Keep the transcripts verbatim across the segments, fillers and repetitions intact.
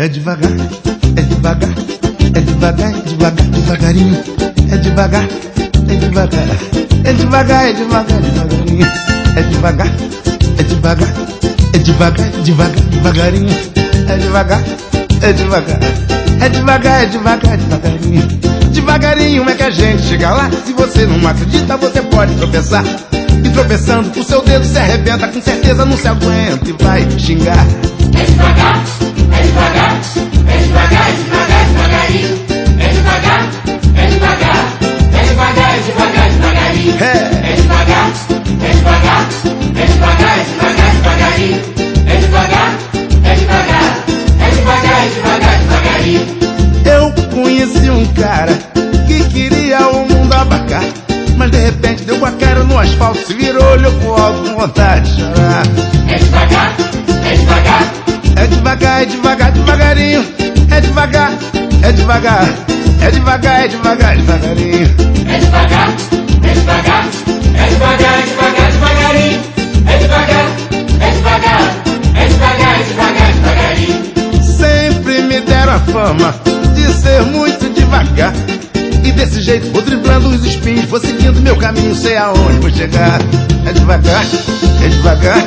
É devagar, é devagar, é devagar, é devagar, devagarinho. É devagar, é devagar, é devagar, é devagar, devagarinho. É devagar, é devagar, é devagar, devagar, devagarinho. É devagar, é devagar, é devagar, é devagar, devagarinho. Devagarinho é que a gente chega lá. Se você não acredita, você pode tropeçar. E tropeçando, o seu dedo se arrebenta. Com certeza não se aguenta e vai xingar. É devagar, é devagar, é devagar, é devagar, devagarinho. É devagar, é devagar, é devagar, é devagar, devagarinho. É, É devagar, é devagar, é devagar, é devagar, devagarinho. É devagar, é devagar, é devagar, é devagar, devagarinho. eu conheci um cara que queria o mundo abarcar, mas de repente deu com a cara no asfalto, se virou, olhou pro alto com vontade de chorar. É devagar, é devagar, É devagar, é devagar, devagarinho. É devagar, é devagar, é devagar, é devagar, devagarinho. é devagar, é devagar, é devagar, é devagar, devagarinho. É devagar, é devagar, é devagar, é devagar, devagarinho. Sempre me deram a fama de ser muito devagar, e desse jeito vou driblando os espinhos, vou seguindo meu caminho, sei aonde vou chegar. É devagar, é devagar,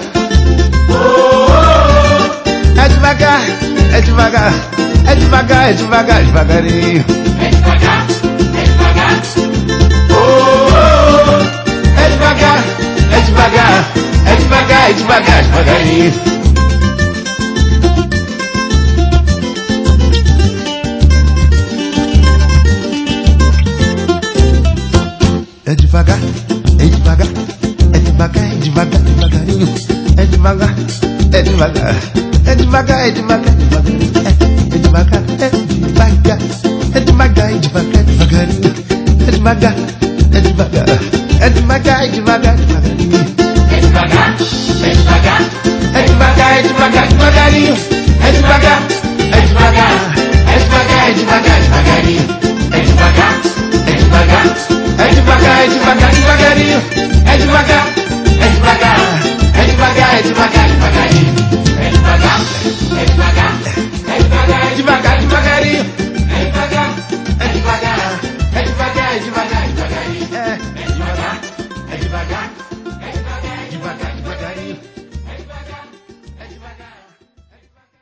é devagar, é devagar, é devagar, é devagar, devagarinho. É devagar, é devagar, É devagar, é devagar, é devagar, é devagar, devagarinho. É devagar, é devagar, é devagar, é devagar, devagarinho. É devagar, é devagar, é devagar, é devagar, devagarinho. É devagar, é devagar, é devagar, é devagar, devagarinho. É devagar, é devagar, é devagar, é devagar, devagarinho. é devagar, é devagar, É devagar, é devagar, devagarinho.